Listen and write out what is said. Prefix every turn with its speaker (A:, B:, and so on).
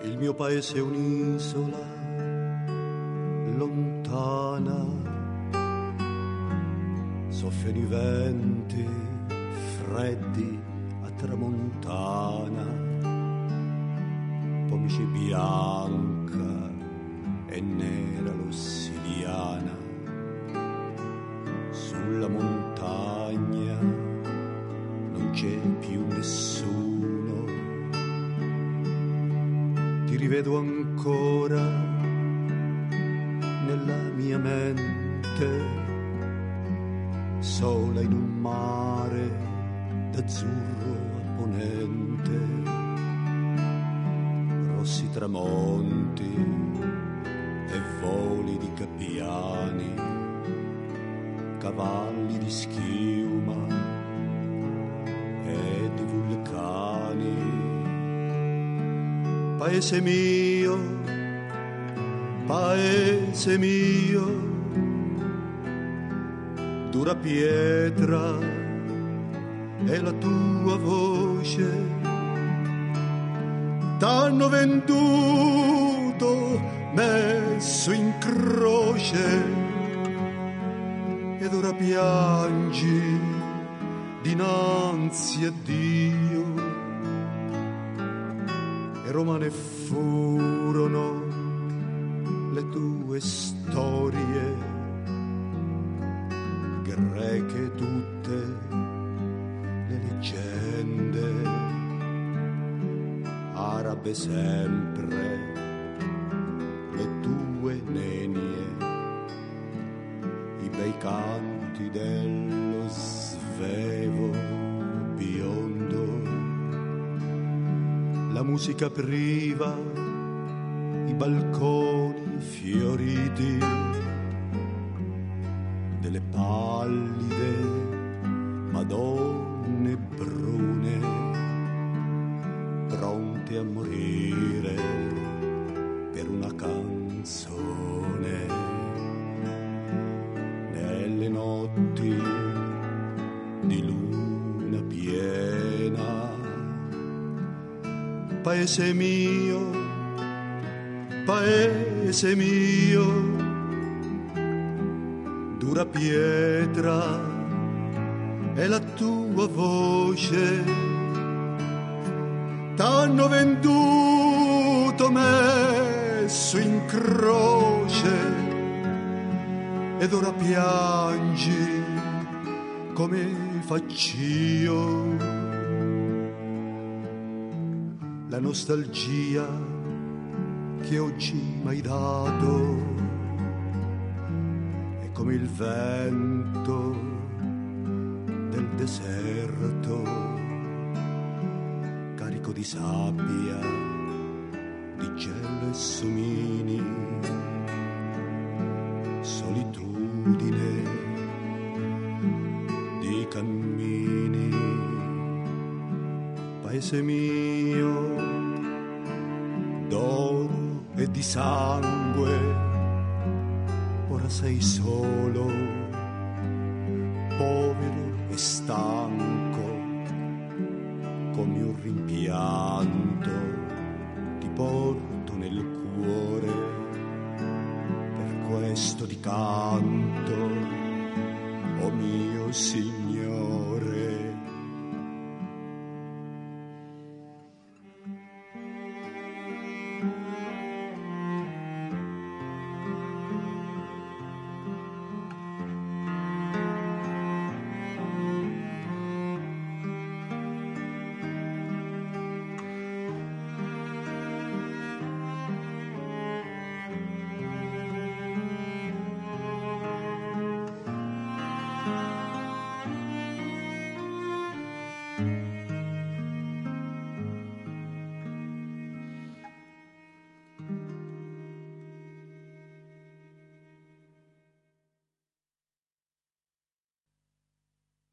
A: Il mio paese è un'isola lontana, soffiano i venti freddi a tramontana, pomice bianca e nera l'ossidiana, sulla montagna non c'è più nessuno, ti rivedo ancora nella mia mente, sola in un mare d'azzurro a ponente, rossi tramonti e voli di gabbiani, cavalli di schiuma e di vulcani. Paese mio, paese mio, dura pietra è la tua voce, t'hanno venduto, messo in croce, ed ora piangi dinanzi a Dio. E romane furono le tue storie, greche tutte le leggende, arabe sempre le tue nenie, i bei canti dello svevo biondo, la musica priva, i balconi fioriti delle pallide madonne brune, pronte a morire per una canzone, nelle notti di luna piena. Paese mio, paese mio, dura pietra è la tua voce, t'hanno venduto, messo in croce, ed ora piangi come facc'io. La nostalgia che oggi m'hai dato è come il vento del deserto, carico di sabbia, di gelo e sumini, solitudine di cammini. Paese mio, d'oro e di sangue, ora sei solo, povero e stanco, come un rimpianto